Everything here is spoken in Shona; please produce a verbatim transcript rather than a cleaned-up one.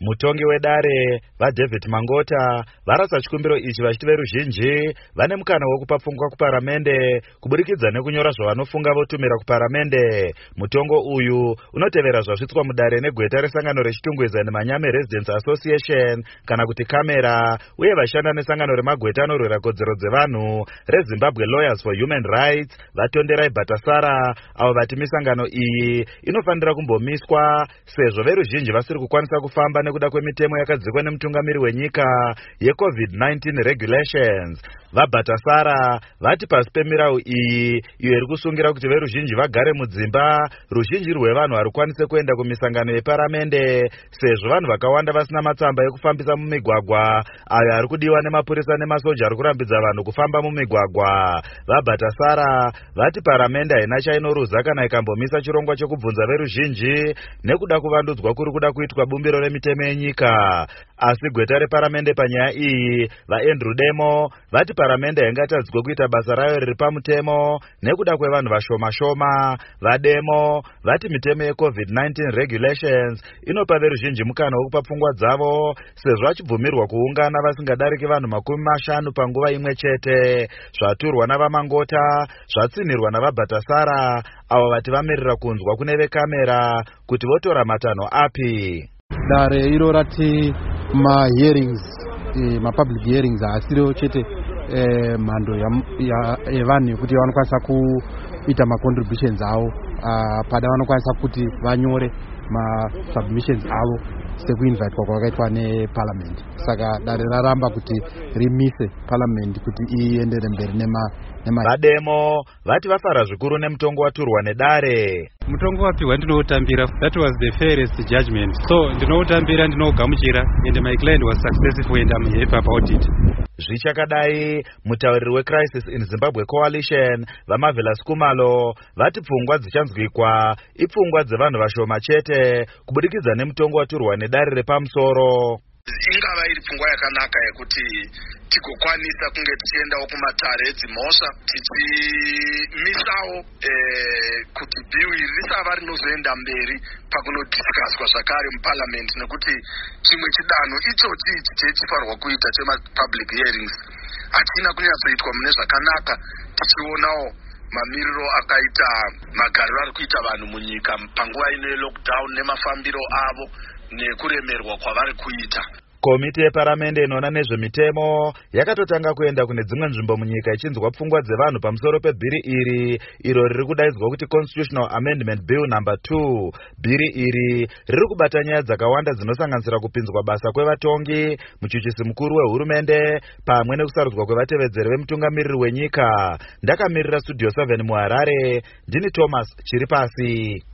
Mutongi wedare vaDavid Mangota varasa chikumbiro ichi vachiti veruzhinji vane mukana wekupa pfungwa kuparamende kuburikidza nekunyora zvavanofunga votumira kuparamende. Mutongo uyu unotevera zvasvitswa mudare negweta resangano rechitungwiza neManyame Residents Association kana kuti Kamera, uye vashanda nesangano remagweta anorwira kodzero dzevanhu reZimbabwe Lawyers for Human Rights vatonderai Bhatasara, avo vati misangano iyi inofanira kumbomiswa sezvo veruzhinji vasiri kukwanisa kufamba nekuda kwemitemo yakadzikwa nemutungamiri wenyika yeCovid nineteen regulations. VaBhatasara vati pasi pemirau iyi iyo iri kusungira kuti veruzhinji vagare mudzimba, ruzhinji rwevanhu harukwanise kuenda kumisangano yeparamende sezvo vanhu vakawanda vasina matsamba ekufambisa mumigwagwa ayo ari kudiwa nemapurisa nemasoja ari kurambidza vanhu kufamba mumigwagwa. VaBhatasara vati paramende haina chainoruza kana ikambomisa chirongwa chekubvunza veruzhinji nekuda kuvandudzwa kuri kuda kuitwa bumbiro remitemo yenyika. Asi gweta reparamende panyaya iyi vaAndrew Demo vati paramende haingatadzwe kuita basa rayo riri pamutemo nekuda kwevanhu vashoma shoma. VaDemo vati mitemo yeCovid nineteen regulations inopa veruzhinji mukana wekupa pfungwa dzavo sezvo vachibvumirwa kuungana vasingadariki vanhu makumi mashanu panguva imwe chete. Zvaturwa navaMangota zvatsinhirwa navaBhatasara, avo vati vamirira kunzwa kune veKamera kuti votora matanho api. Dare iro rati ma hearings eh, ma public hearings asiro chete eh, mhando yevanhu yekuti vanokwanisa kuita ma contributions avo uh, pada vanokwanisa kuti vanyore ma submissions avo sekuinvitwa kwakaitwa neparliament. Saka dare raramba kuti rimise parliament kuti iendere mberi nema nema. VaDemo vati vafara zvikuru nemutongo waturwa nedare. Mutongo wapihwa ndinoutambira, that was the fairest judgment, so ndinoutambira, ndinogamuchira, and my client was successful and I'm happy about it. Zvichakadai, mutauriri weCrisis in Zimbabwe Coalition vaMarvelous Kumalo vati pfungwa dzichanzwikwa ipfungwa dzevanhu vashoma chete kubudikidza nemutongo waturwa nedare repamusoro. Ingava iri pfungwa yakanaka yekuti tigokwanisa kunge tichiendawo kumatare edzimhosva tichimisawo eh, kuti bill iri risava rinozoenda mberi pakunodhiskaswa zvakare muparliament, nekuti chimwe chidanho ichochi ichi chechifarwa kuita chemapublic hearings hachina kunyatsoitwa mune zvakanaka, tichionawo mamiriro akaita magariro ari kuita vanhu munyika panguva ino yelockdown nemafambiro avo nekuremerwa kwavari kuita. Komiti yeparamende inoona nezvemitemo yakatotanga kuenda kune dzimwe nzvimbo munyika ichinzwa pfungwa dzevanhu pamusoro pebhiri iri iro riri kudaidzwa kuti Constitutional Amendment Bill number two. Bhiri iri riri kubata nyaya dzakawanda dzinosanganisira kupinzwa basa kwevatongi, muchuchisi mukuru wehurumende pamwe nekusarudzwa kwevatevedzeri vemutungamiriri wenyika. Ndakamirira Studio seven muHarare, ndini Thomas Chiripasi.